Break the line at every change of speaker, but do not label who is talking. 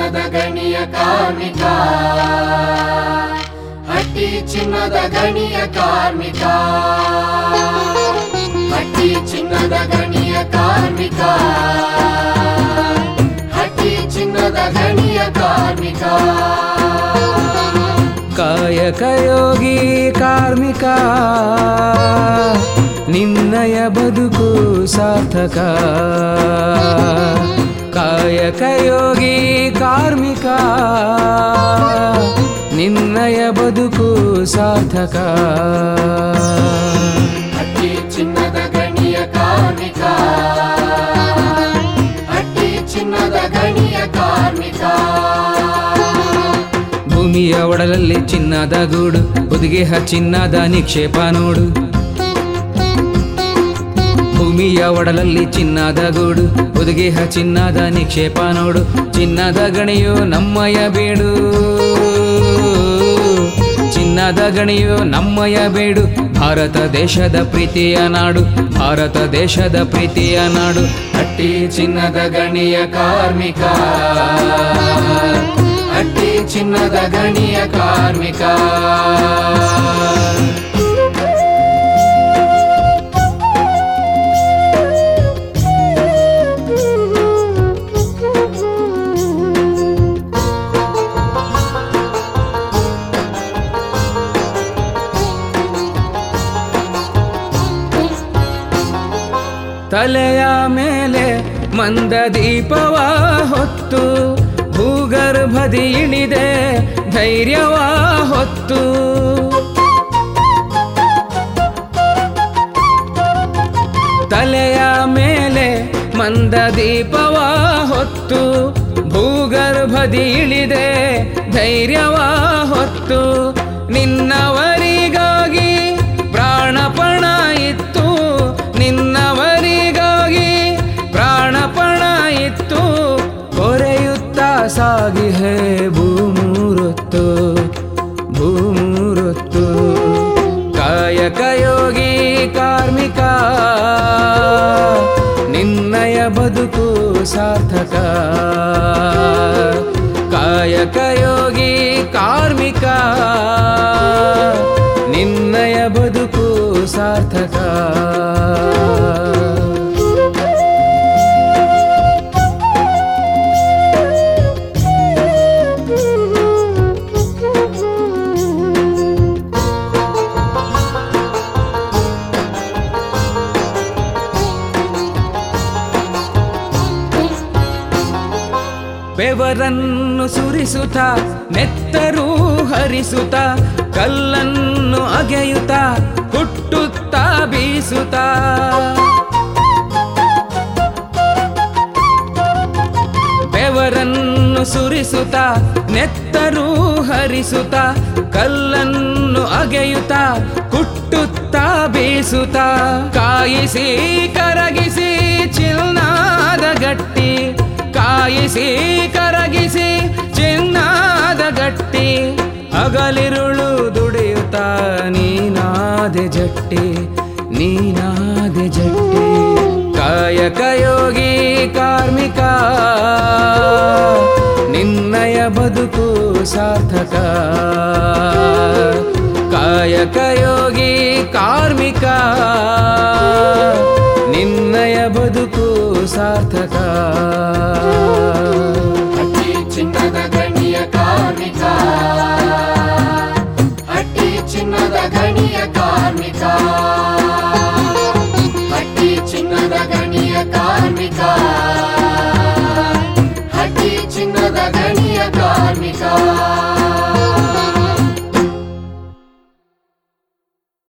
ಚಿನ್ನದ ಗಣಿಯ ಕಾರ್ಮಿಕ, ಹಟ್ಟಿ ಚಿನ್ನದ ಗಣಿಯ ಕಾರ್ಮಿಕ, ಹಟ್ಟಿ ಚಿನ್ನದ ಗಣಿಯ ಕಾರ್ಮಿಕ, ಹಟ್ಟಿ ಚಿನ್ನದ ಗಣಿಯ ಕಾರ್ಮಿಕ.
ಕಾಯಕ ಯೋಗಿ ಕಾರ್ಮಿಕ, ನಿನ್ನಯ ಬದುಕು ಸಾರ್ಥಕ. ಕಾಯಕ ಯೋಗಿ ಕಾರ್ಮಿಕ, ನಿನ್ನಯ ಬದುಕು ಸಾರ್ಥಕ.
ಹಟ್ಟಿ ಚಿನ್ನದ ಗಣಿಯ ಕಾರ್ಮಿಕ, ಹಟ್ಟಿ ಚಿನ್ನದ ಗಣಿಯ ಕಾರ್ಮಿಕ.
ಭೂಮಿಯ ಒಡಲಲ್ಲಿ ಚಿನ್ನದ ಗೂಡು, ಹುದುಗೆಹ ಚಿನ್ನದ ನಿಕ್ಷೇಪ ನೋಡು. ಭೂಮಿಯ ಒಡಲಲ್ಲಿ ಚಿನ್ನದ ಗೂಡು, ಹುದುಗೆಹ ಚಿನ್ನದ ನಿಕ್ಷೇಪ ನೋಡು. ಚಿನ್ನದ ಗಣಿಯು ನಮ್ಮಯ ಬೇಡು, ಚಿನ್ನದ ಗಣಿಯು ನಮ್ಮಯ ಬೇಡು. ಭಾರತ ದೇಶದ ಪ್ರೀತಿಯ ನಾಡು, ಭಾರತ ದೇಶದ ಪ್ರೀತಿಯ ನಾಡು. ಹಟ್ಟಿ ಚಿನ್ನದ ಗಣಿಯ ಕಾರ್ಮಿಕ, ಹಟ್ಟಿ ಚಿನ್ನದ ಗಣಿಯ ಕಾರ್ಮಿಕ. ತಲೆಯ ಮೇಲೆ ಮಂದ ದೀಪವ ಹೊತ್ತು, ಭೂಗರ್ಭದಿ ಇಳಿದೆ ಧೈರ್ಯವ ಹೊತ್ತು. ತಲೆಯ ಮೇಲೆ ಮಂದ ದೀಪವ ಹೊತ್ತು, ಭೂಗರ್ಭದಿ ಇಳಿದೆ ಧೈರ್ಯವ ಹೊತ್ತು. ನಿನ್ನವರಿಗಾಗಿ ಪ್ರಾಣಪಣ ಇತ್ತು, ನಿನ್ನವರಿಗಾಗಿ ಪ್ರಾಣಪಣ ಇತ್ತು. ಕೊರೆಯುತ್ತಾ ಸಾಗಿಹೆ ಭೂಮೂರೊತ್ತು, ಭೂಮೂರೊತ್ತು. ಕಾಯಕ ಯೋಗಿ ಕಾರ್ಮಿಕ, ನಿನ್ನಯ ಬದುಕು ಸಾರ್ಥಕ. ಕಾಯಕ ಯೋಗಿ ಕಾರ್ಮಿಕ, ನಿನ್ನಯ ಬದುಕು ಸಾರ್ಥಕ. ಬೆವರನ್ನು ಸುರಿಸುತ್ತ, ನೆತ್ತರೂ ಹರಿಸುತ್ತ, ಕಲ್ಲನ್ನು ಅಗೆಯುತ್ತ, ಹುಟ್ಟುತ್ತಾ ಬೀಸುತ್ತ. ಬೆವರನ್ನು ಸುರಿಸುತ್ತ, ನೆತ್ತರೂ ಹರಿಸುತ್ತ, ಕಲ್ಲನ್ನು ಅಗೆಯುತ್ತ, ಹುಟ್ಟುತ್ತಾ ಬೀಸುತ್ತ. ಕಾಯಿಸಿ ಕರಗಿಸಿ ಚಿನ್ನಾದ ಗಟ್ಟಿ, ಕಾಯಿಸಿ ಕರಗಿಸಿ ಚಿನ್ನಾದ ಗಟ್ಟಿ. ಹಗಲಿರುಳು ದುಡಿಯುತ್ತ ನೀನಾದೆ ಜಟ್ಟಿ, ನೀನಾದೆ ಜಟ್ಟಿ. ಕಾಯಕ ಯೋಗಿ ಕಾರ್ಮಿಕ, ನಿನ್ನಯ ಬದುಕು ಸಾರ್ಥಕ. ಕಾಯಕ ಯೋಗಿ ಕಾರ್ಮಿಕ, ನಿನ್ನಯ ಬದುಕು ಸಾರ್ಥಕ.